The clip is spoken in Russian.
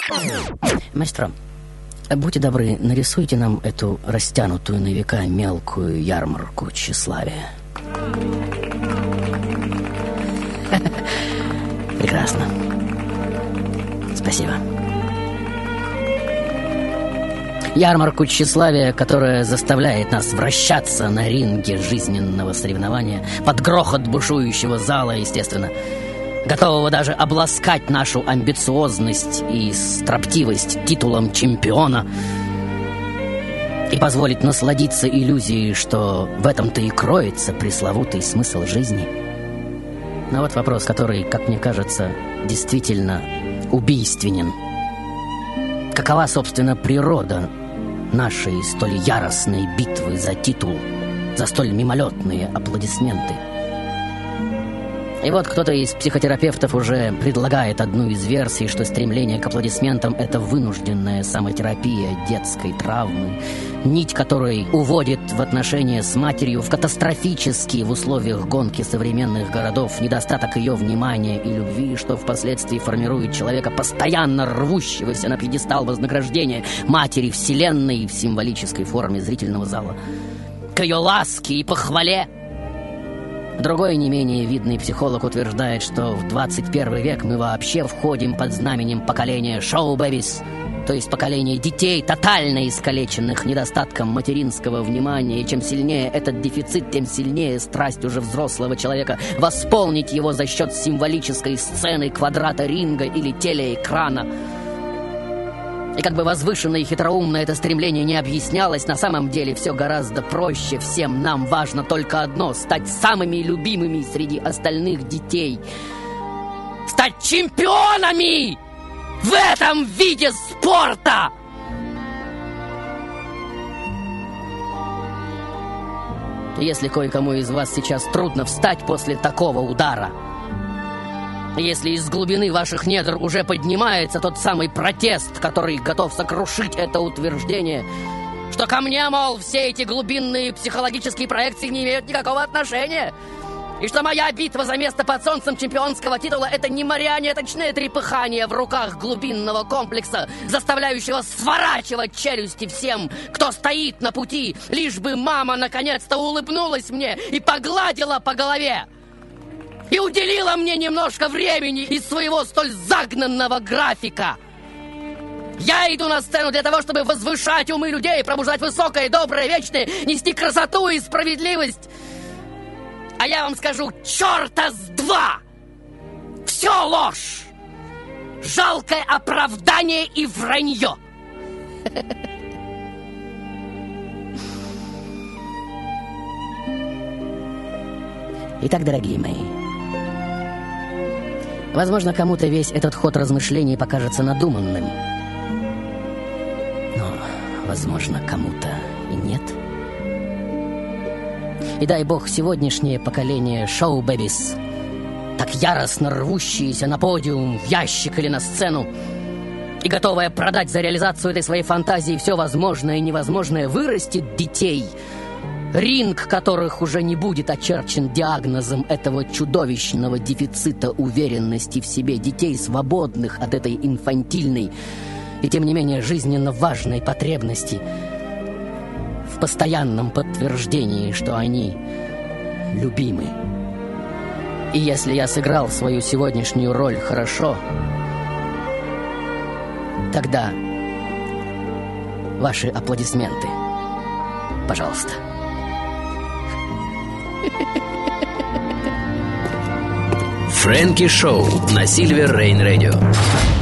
Маэстро, будьте добры, нарисуйте нам эту растянутую на века мелкую ярмарку тщеславия. Прекрасно. Спасибо. Ярмарку тщеславия, которая заставляет нас вращаться на ринге жизненного соревнования под грохот бушующего зала, естественно, готового даже обласкать нашу амбициозность и строптивость титулом чемпиона и позволить насладиться иллюзией, что в этом-то и кроется пресловутый смысл жизни. Но вот вопрос, который, как мне кажется, действительно убийственен. Какова, собственно, природа нашей столь яростной битвы за титул, за столь мимолетные аплодисменты? И вот кто-то из психотерапевтов уже предлагает одну из версий, что стремление к аплодисментам — это вынужденная самотерапия детской травмы, нить которой уводит в отношения с матерью в катастрофические в условиях гонки современных городов недостаток ее внимания и любви, что впоследствии формирует человека, постоянно рвущегося на пьедестал вознаграждения матери вселенной в символической форме зрительного зала, к ее ласке и похвале. Другой не менее видный психолог утверждает, что в 21 век мы вообще входим под знаменем поколения шоу-бэбис, то есть поколения детей, тотально искалеченных недостатком материнского внимания. И чем сильнее этот дефицит, тем сильнее страсть уже взрослого человека восполнить его за счет символической сцены, квадрата ринга или телеэкрана. И как бы возвышенно и хитроумно это стремление не объяснялось, на самом деле все гораздо проще. Всем нам важно только одно — стать самыми любимыми среди остальных детей. Стать чемпионами в этом виде спорта! Если кое-кому из вас сейчас трудно встать после такого удара, если из глубины ваших недр уже поднимается тот самый протест, который готов сокрушить это утверждение, что ко мне, мол, все эти глубинные психологические проекции не имеют никакого отношения, и что моя битва за место под солнцем чемпионского титула — это не марионеточное трепыхание в руках глубинного комплекса, заставляющего сворачивать челюсти всем, кто стоит на пути, лишь бы мама наконец-то улыбнулась мне и погладила по голове и уделила мне немножко времени из своего столь загнанного графика. Я иду на сцену для того, чтобы возвышать умы людей, пробуждать высокое, доброе, вечное, нести красоту и справедливость. А я вам скажу, черта с два! Все ложь! Жалкое оправдание и вранье! Итак, дорогие мои, возможно, кому-то весь этот ход размышлений покажется надуманным, но, возможно, кому-то и нет. И дай бог, сегодняшнее поколение шоу-бэбис, так яростно рвущиеся на подиум, в ящик или на сцену, и готовая продать за реализацию этой своей фантазии все возможное и невозможное, вырастет детей, ринг которых уже не будет очерчен диагнозом этого чудовищного дефицита уверенности в себе, детей, свободных от этой инфантильной и, тем не менее, жизненно важной потребности в постоянном подтверждении, что они любимы. И если я сыграл свою сегодняшнюю роль хорошо, тогда ваши аплодисменты, пожалуйста. Фрэнки Шоу на Silver Rain Radio.